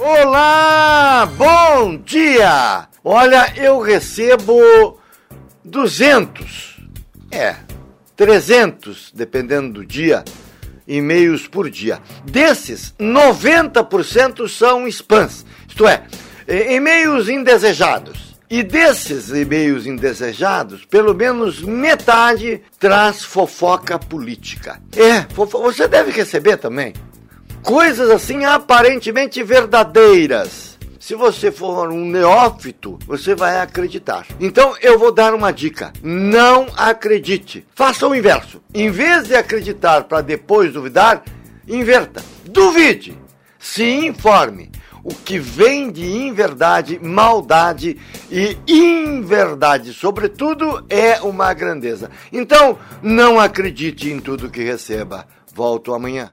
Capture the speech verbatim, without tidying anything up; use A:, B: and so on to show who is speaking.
A: Olá, bom dia! Olha, eu recebo duzentos, é, trezentos, dependendo do dia, e-mails por dia. Desses, noventa por cento são spams, isto é, e-mails indesejados. E desses e-mails indesejados, pelo menos metade traz fofoca política. É, fofo- você deve receber também. Coisas assim aparentemente verdadeiras. Se você for um neófito, você vai acreditar. Então eu vou dar uma dica. Não acredite. Faça o inverso. Em vez de acreditar para depois duvidar, inverta. Duvide. Se informe. O que vem de inverdade, maldade e inverdade, sobretudo, é uma grandeza. Então, não acredite em tudo que receba. Volto amanhã.